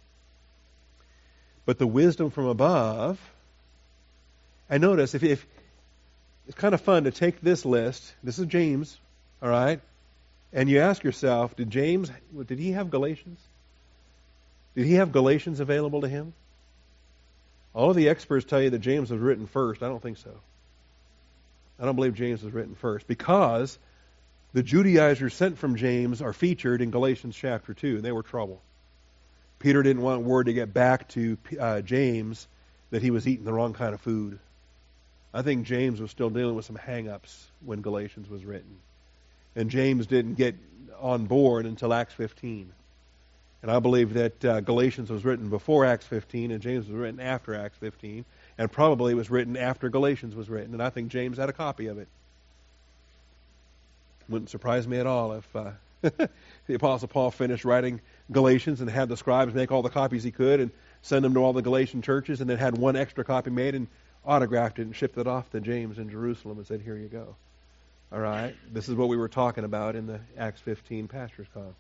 But the wisdom from above, I notice if it's kind of fun to take this list. This is James, all right? And you ask yourself, did he have Galatians? Did he have Galatians available to him? All of the experts tell you that James was written first. I don't think so. I don't believe James was written first because the Judaizers sent from James are featured in Galatians chapter 2, and they were trouble. Peter didn't want word to get back to James that he was eating the wrong kind of food. I think James was still dealing with some hang-ups when Galatians was written. And James didn't get on board until Acts 15. And I believe that Galatians was written before Acts 15 and James was written after Acts 15. And probably was written after Galatians was written. And I think James had a copy of it. Wouldn't surprise me at all if the Apostle Paul finished writing Galatians and had the scribes make all the copies he could and send them to all the Galatian churches and then had one extra copy made and autographed it and shipped it off to James in Jerusalem and said, here you go. All right? This is what we were talking about in the Acts 15 Pastors Conference.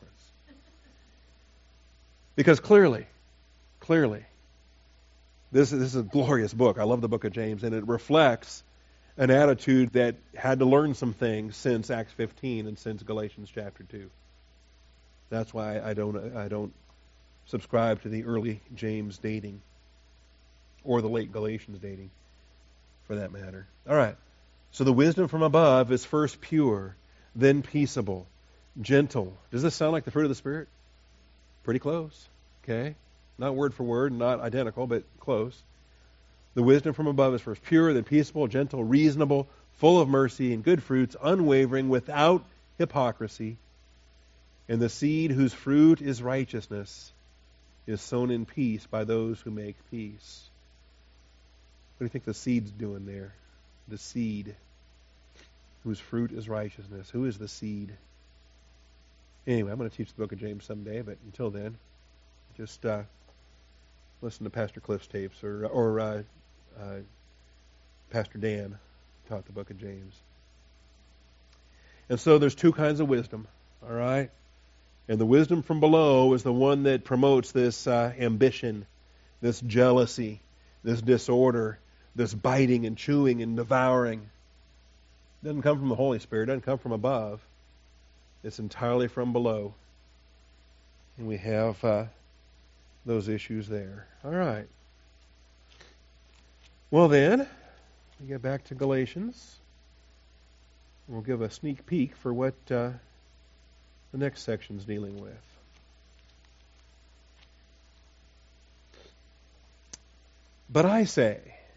Because clearly, this is a glorious book. I love the book of James, and it reflects an attitude that had to learn some things since Acts 15 and since Galatians chapter 2. That's why I don't subscribe to the early James dating or the late Galatians dating, for that matter. All right. So the wisdom from above is first pure, then peaceable, gentle. Does this sound like the fruit of the Spirit? Pretty close. Okay? Not word for word, not identical, but close. The wisdom from above is first pure, then peaceable, gentle, reasonable, full of mercy and good fruits, unwavering, without hypocrisy. And the seed whose fruit is righteousness is sown in peace by those who make peace. What do you think the seed's doing there? The seed whose fruit is righteousness. Who is the seed? Anyway, I'm going to teach the book of James someday, but until then, just listen to Pastor Cliff's tapes or Pastor Dan taught the book of James. And so there's two kinds of wisdom, all right? And the wisdom from below is the one that promotes this ambition, this jealousy, this disorder, this biting and chewing and devouring. It doesn't come from the Holy Spirit. It doesn't come from above. It's entirely from below. And we have those issues there. All right. Well then, we get back to Galatians. We'll give a sneak peek for what the next section's dealing with. But I say.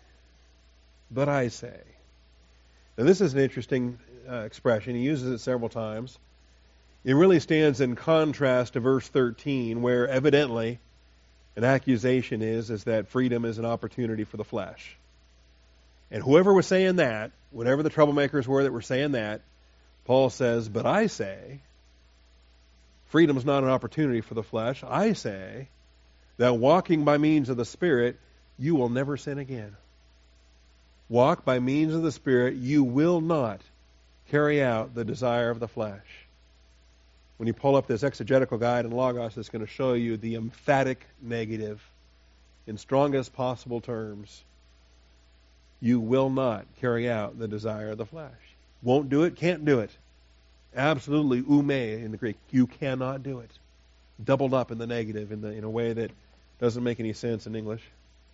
Now this is an interesting expression. He uses it several times. It really stands in contrast to verse 13, where evidently an accusation is that freedom is an opportunity for the flesh. And whoever was saying that, whatever the troublemakers were that were saying that, Paul says, but I say, freedom is not an opportunity for the flesh. I say that walking by means of the Spirit, you will never sin again. Walk by means of the Spirit, you will not carry out the desire of the flesh. When you pull up this exegetical guide in Logos, it's going to show you the emphatic negative in strongest possible terms. You will not carry out the desire of the flesh. Won't do it, can't do it. Absolutely, ume in the Greek. You cannot do it. Doubled up in the negative in a way that doesn't make any sense in English.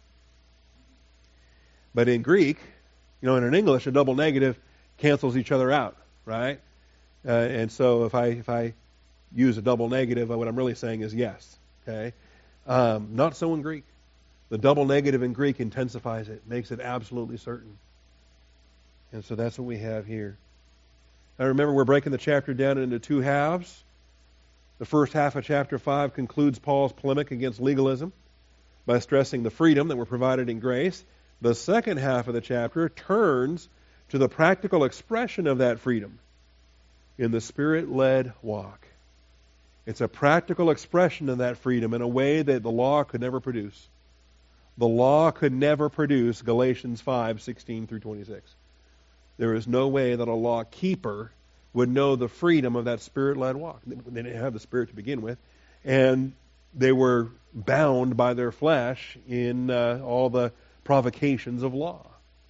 But in Greek, in English, a double negative cancels each other out, right? And so if I use a double negative, what I'm really saying is yes. Okay, not so in Greek. The double negative in Greek intensifies it, makes it absolutely certain. And so that's what we have here. Now remember, we're breaking the chapter down into two halves. The first half of chapter 5 concludes Paul's polemic against legalism by stressing the freedom that we're provided in grace. The second half of the chapter turns to the practical expression of that freedom in the Spirit-led walk. It's a practical expression of that freedom in a way that the law could never produce. The law could never produce Galatians 5:16 through 26. There is no way that a law keeper would know the freedom of that Spirit-led walk. They didn't have the Spirit to begin with, and they were bound by their flesh in all the provocations of law.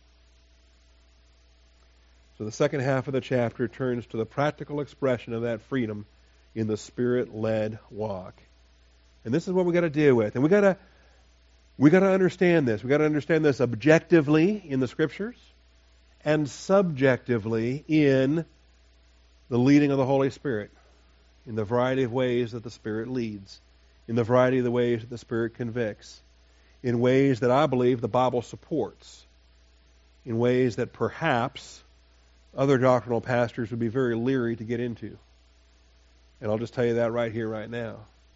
So the second half of the chapter turns to the practical expression of that freedom in the Spirit-led walk. And this is what we got to deal with. And we got We got to understand this. We got to understand this objectively in the Scriptures and subjectively in the leading of the Holy Spirit, in the variety of ways that the Spirit leads, in the variety of the ways that the Spirit convicts, in ways that I believe the Bible supports, in ways that perhaps other doctrinal pastors would be very leery to get into. And I'll just tell you that right here, right now.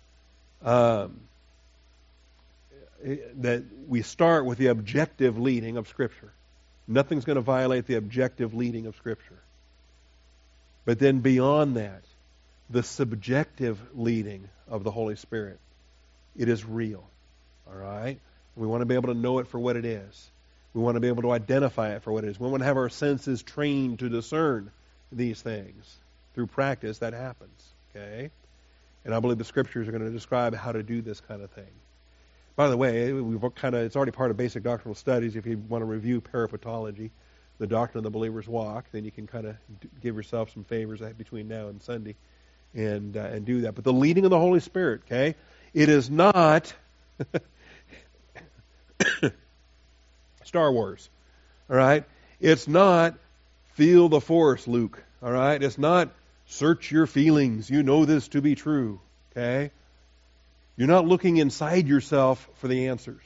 That we start with the objective leading of Scripture. Nothing's going to violate the objective leading of Scripture. But then beyond that, the subjective leading of the Holy Spirit. It is real. All right? We want to be able to know it for what it is. We want to be able to identify it for what it is. We want to have our senses trained to discern these things. Through practice, that happens. Okay? And I believe the Scriptures are going to describe how to do this kind of thing. By the way, it's already part of basic doctrinal studies. If you want to review paraphytology, the doctrine of the believer's walk, then you can kind of give yourself some favors between now and Sunday and do that. But the leading of the Holy Spirit, okay? It is not Star Wars, all right? It's not feel the force, Luke, all right? It's not search your feelings. You know this to be true, okay? You're not looking inside yourself for the answers.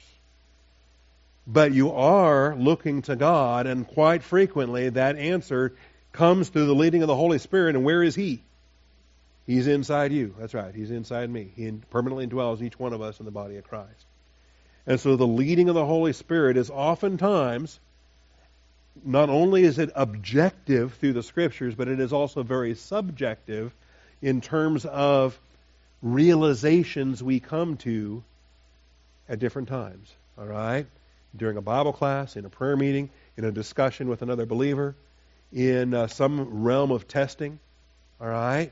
But you are looking to God, and quite frequently that answer comes through the leading of the Holy Spirit. And where is He? He's inside you. That's right. He's inside me. He permanently indwells each one of us in the body of Christ. And so the leading of the Holy Spirit is oftentimes, not only is it objective through the Scriptures, but it is also very subjective in terms of realizations we come to at different times. All right? During a Bible class, in a prayer meeting, in a discussion with another believer, in some realm of testing. All right?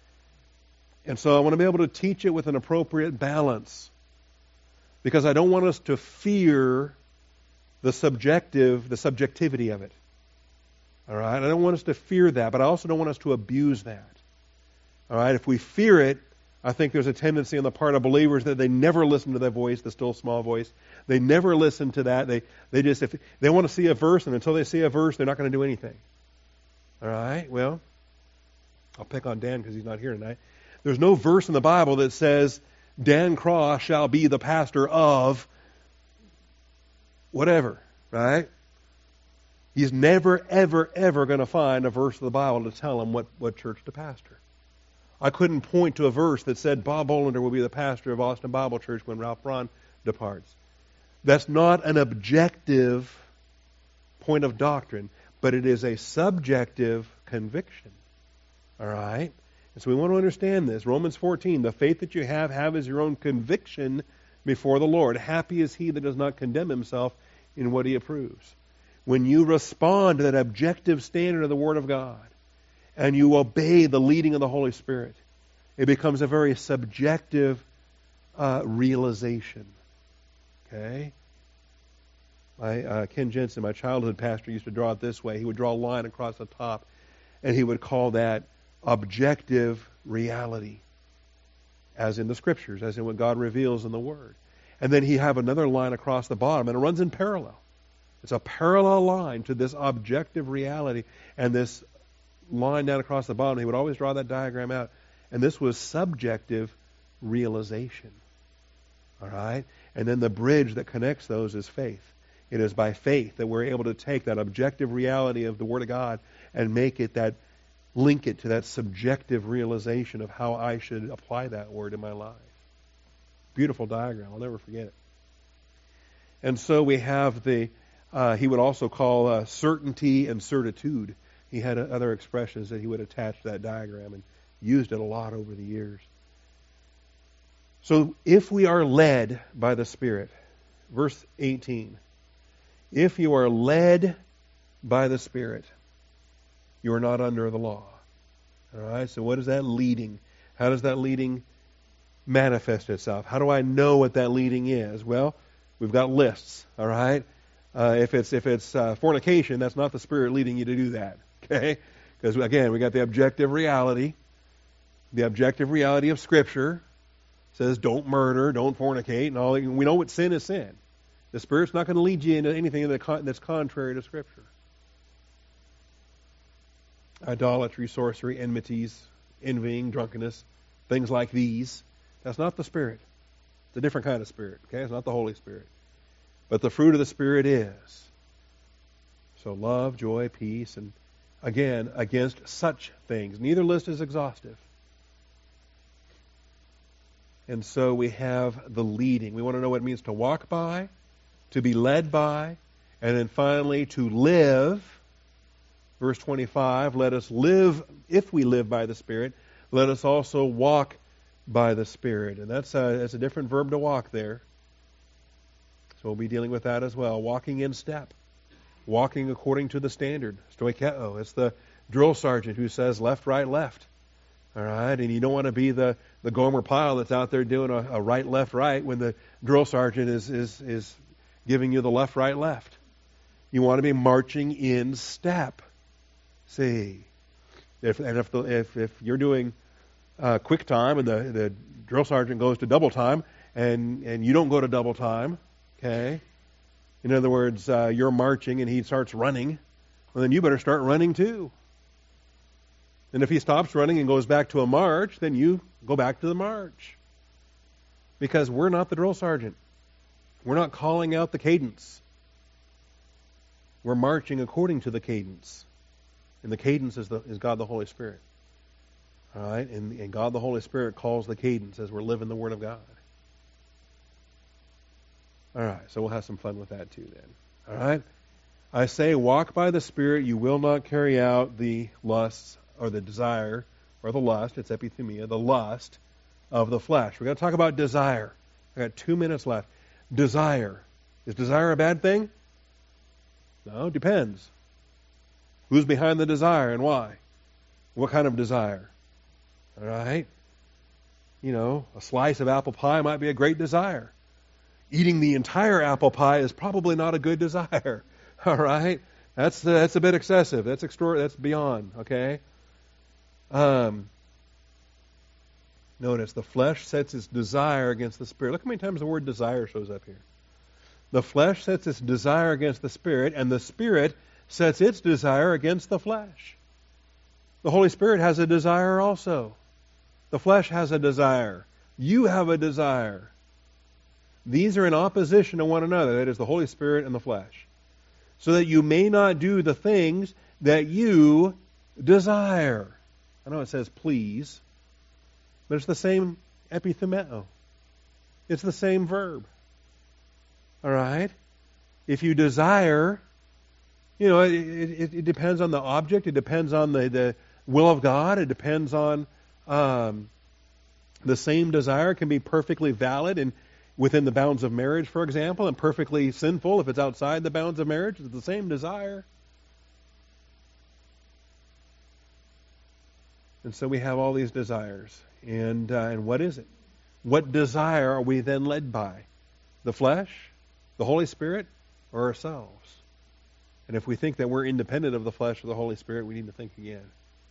And so I want to be able to teach it with an appropriate balance. Because I don't want us to fear the subjectivity of it. All right? I don't want us to fear that, but I also don't want us to abuse that. All right? If we fear it, I think there's a tendency on the part of believers that they never listen to that voice, the still small voice. They never listen to that. They just, if they want to see a verse, and until they see a verse, they're not going to do anything. All right? Well, I'll pick on Dan because he's not here tonight. There's no verse in the Bible that says, Dan Cross shall be the pastor of whatever, right? He's never, ever, ever going to find a verse of the Bible to tell him what church to pastor. I couldn't point to a verse that said Bob Bollinger will be the pastor of Austin Bible Church when Ralph Braun departs. That's not an objective point of doctrine, but it is a subjective conviction. All right? And so we want to understand this. Romans 14, the faith that you have as your own conviction before the Lord. Happy is he that does not condemn himself in what he approves. When you respond to that objective standard of the Word of God, and you obey the leading of the Holy Spirit, it becomes a very subjective realization. Okay? Ken Jensen, my childhood pastor, used to draw it this way. He would draw a line across the top, and he would call that objective reality, as in the Scriptures, as in what God reveals in the Word. And then he'd have another line across the bottom, and it runs in parallel. It's a parallel line to this objective reality, and this line down across the bottom. He would always draw that diagram out. And this was subjective realization. All right? And then the bridge that connects those is faith. It is by faith that we're able to take that objective reality of the Word of God and link it to that subjective realization of how I should apply that Word in my life. Beautiful diagram. I'll never forget it. And so we have he would also call certainty and certitude. He had other expressions that he would attach to that diagram and used it a lot over the years. So if we are led by the Spirit, verse 18, if you are led by the Spirit, you are not under the law. All right, so what is that leading? How does that leading manifest itself? How do I know what that leading is? Well, we've got lists, all right? If it's fornication, that's not the Spirit leading you to do that. Okay? Because, again, we got the objective reality. The objective reality of Scripture says don't murder, don't fornicate, and all. We know what sin is sin. The Spirit's not going to lead you into anything that's contrary to Scripture. Idolatry, sorcery, enmities, envying, drunkenness, things like these. That's not the Spirit. It's a different kind of Spirit. Okay, it's not the Holy Spirit. But the fruit of the Spirit is. So love, joy, peace, and again, against such things. Neither list is exhaustive. And so we have the leading. We want to know what it means to walk by, to be led by, and then finally to live. Verse 25, let us live, if we live by the Spirit, let us also walk by the Spirit. And that's a different verb to walk there. So we'll be dealing with that as well. Walking in step. Walking according to the standard. Stoikeo. It's the drill sergeant who says left, right, left. All right? And you don't want to be the Gomer Pyle that's out there doing a right, left, right when the drill sergeant is giving you the left, right, left. You want to be marching in step. See? If you're doing quick time and the drill sergeant goes to double time and you don't go to double time, okay? In other words, you're marching and he starts running, well, then you better start running too. And if he stops running and goes back to a march, then you go back to the march. Because we're not the drill sergeant. We're not calling out the cadence. We're marching according to the cadence. And the cadence is God the Holy Spirit. All right? And God the Holy Spirit calls the cadence as we're living the Word of God. All right, so we'll have some fun with that too then. All right? I say, walk by the Spirit, you will not carry out the lusts or the desire or the lust, it's epithumia, the lust of the flesh. We're going to talk about desire. I got 2 minutes left. Desire. Is desire a bad thing? No, it depends. Who's behind the desire and why? What kind of desire? All right? You know, a slice of apple pie might be a great desire. Eating the entire apple pie is probably not a good desire. All right? That's a bit excessive. That's beyond, okay? Notice the flesh sets its desire against the Spirit. Look how many times the word desire shows up here. The flesh sets its desire against the Spirit, and the Spirit sets its desire against the flesh. The Holy Spirit has a desire also. The flesh has a desire. You have a desire. These are in opposition to one another. That is the Holy Spirit and the flesh. So that you may not do the things that you desire. I know it says please, but it's the same epithumeo. It's the same verb. All right? If you desire, you know, it depends on the object. It depends on the will of God. It depends on the same desire can be perfectly valid and within the bounds of marriage, for example, and perfectly sinful if it's outside the bounds of marriage. It's the same desire. And so we have all these desires. And what is it? What desire are we then led by? The flesh, the Holy Spirit, or ourselves? And if we think that we're independent of the flesh or the Holy Spirit, we need to think again.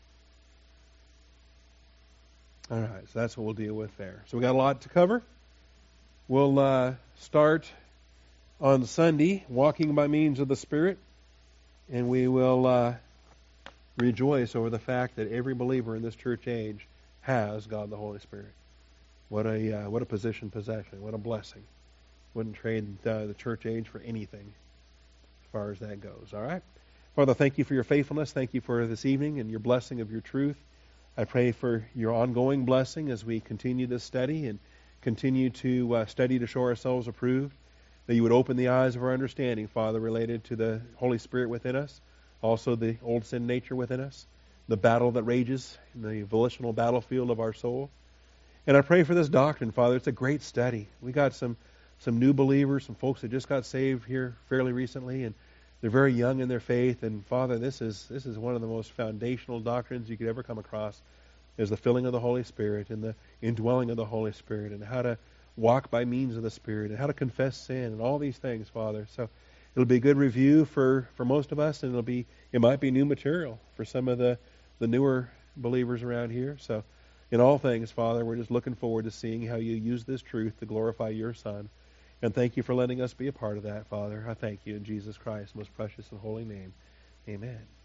All right, so that's what we'll deal with there. So we got a lot to cover. We'll start on Sunday, walking by means of the Spirit, and we will rejoice over the fact that every believer in this church age has God the Holy Spirit. What a possession, what a blessing. Wouldn't trade the church age for anything as far as that goes. All right? Father, thank you for your faithfulness. Thank you for this evening and your blessing of your truth. I pray for your ongoing blessing as we continue this study and continue to study to show ourselves approved, that you would open the eyes of our understanding, Father, related to the Holy Spirit within us, also the old sin nature within us, the battle that rages in the volitional battlefield of our soul. And I pray for this doctrine, Father. It's a great study. We got some new believers, some folks that just got saved here fairly recently, and they're very young in their faith. And Father, this is one of the most foundational doctrines you could ever come across, is the filling of the Holy Spirit and the indwelling of the Holy Spirit, and how to walk by means of the Spirit, and how to confess sin, and all these things, Father. So it'll be a good review for most of us, and it might be new material for some of the newer believers around here. So in all things, Father, we're just looking forward to seeing how you use this truth to glorify your Son. And thank you for letting us be a part of that, Father. I thank you in Jesus Christ's most precious and holy name. Amen.